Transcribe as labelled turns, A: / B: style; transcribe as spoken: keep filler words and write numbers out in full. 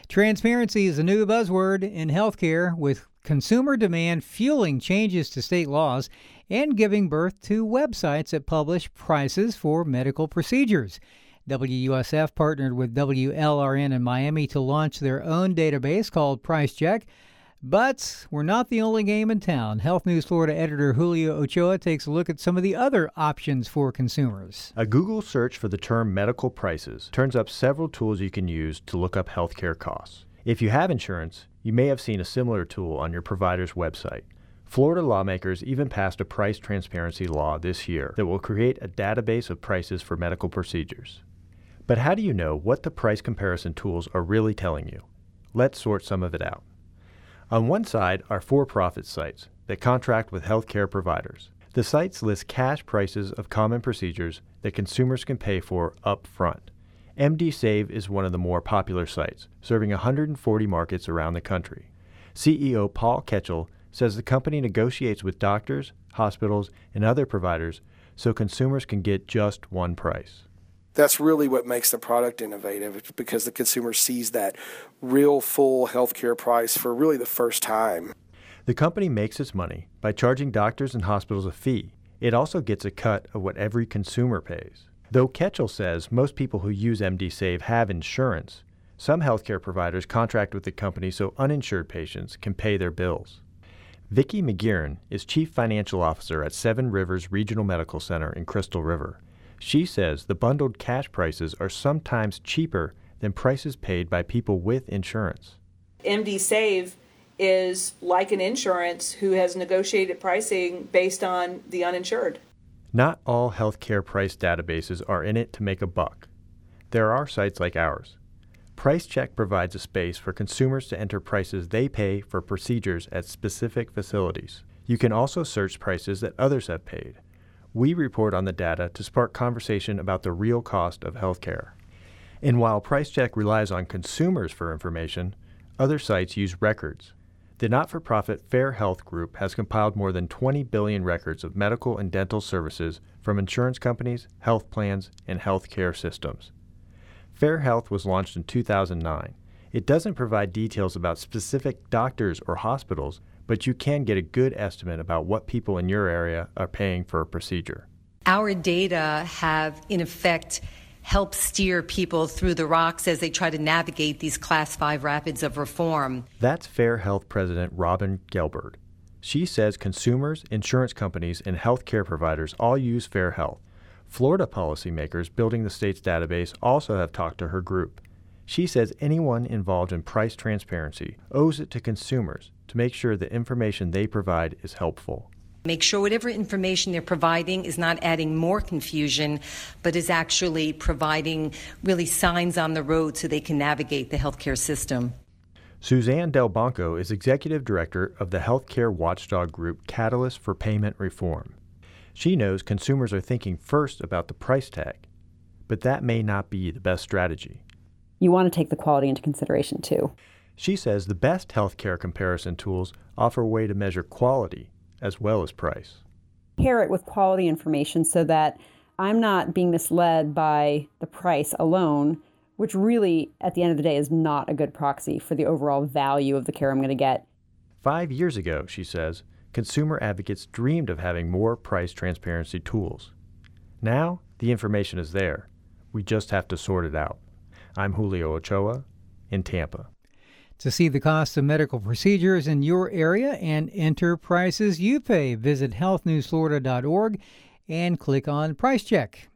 A: Transparency is a new buzzword in healthcare, with consumer demand fueling changes to state laws and giving birth to websites that publish prices for medical procedures. W U S F partnered with W L R N in Miami to launch their own database called PriceCheck. But we're not the only game in town. Health News Florida editor Julio Ochoa takes a look at some of the other options for consumers.
B: A Google search for the term medical prices turns up several tools you can use to look up healthcare costs. If you have insurance, you may have seen a similar tool on your provider's website. Florida lawmakers even passed a price transparency law this year that will create a database of prices for medical procedures. But how do you know what the price comparison tools are really telling you? Let's sort some of it out. On one side are for-profit sites that contract with healthcare providers. The sites list cash prices of common procedures that consumers can pay for up front. M D Save is one of the more popular sites, serving one hundred forty markets around the country. C E O Paul Ketchel says the company negotiates with doctors, hospitals, and other providers so consumers can get just one price.
C: That's really what makes the product innovative. It's because the consumer sees that real full healthcare price for really the first time.
B: The company makes its money by charging doctors and hospitals a fee. It also gets a cut of what every consumer pays. Though Ketchel says most people who use M D Save have insurance, some healthcare providers contract with the company so uninsured patients can pay their bills. Vicki McGeeran is Chief Financial Officer at Seven Rivers Regional Medical Center in Crystal River. She says the bundled cash prices are sometimes cheaper than prices paid by people with insurance.
D: M D Save is like an insurance who has negotiated pricing based on the uninsured.
B: Not all healthcare price databases are in it to make a buck. There are sites like ours. PriceCheck provides a space for consumers to enter prices they pay for procedures at specific facilities. You can also search prices that others have paid. We report on the data to spark conversation about the real cost of healthcare. And while PriceCheck relies on consumers for information, other sites use records. The not-for-profit Fair Health Group has compiled more than twenty billion records of medical and dental services from insurance companies, health plans, and healthcare systems. Fair Health was launched in two thousand nine. It doesn't provide details about specific doctors or hospitals, but you can get a good estimate about what people in your area are paying for a procedure.
E: Our data have, in effect, helped steer people through the rocks as they try to navigate these Class five rapids of reform.
B: That's Fair Health President Robin Gelberd. She says consumers, insurance companies, and healthcare providers all use Fair Health. Florida policymakers building the state's database also have talked to her group. She says anyone involved in price transparency owes it to consumers to make sure the information they provide is helpful.
E: Make sure whatever information they're providing is not adding more confusion, but is actually providing really signs on the road so they can navigate the healthcare system.
B: Suzanne Del Banco is executive director of the healthcare watchdog group Catalyst for Payment Reform. She knows consumers are thinking first about the price tag, but that may not be the best strategy.
F: You want to take the quality into consideration, too.
B: She says the best healthcare comparison tools offer a way to measure quality as well as price.
F: Pair it with quality information so that I'm not being misled by the price alone, which really, at the end of the day, is not a good proxy for the overall value of the care I'm going to get.
B: Five years ago, she says, consumer advocates dreamed of having more price transparency tools. Now, the information is there. We just have to sort it out. I'm Julio Ochoa in Tampa.
A: To see the cost of medical procedures in your area and enter prices you pay, visit health news florida dot org and click on PriceCheck.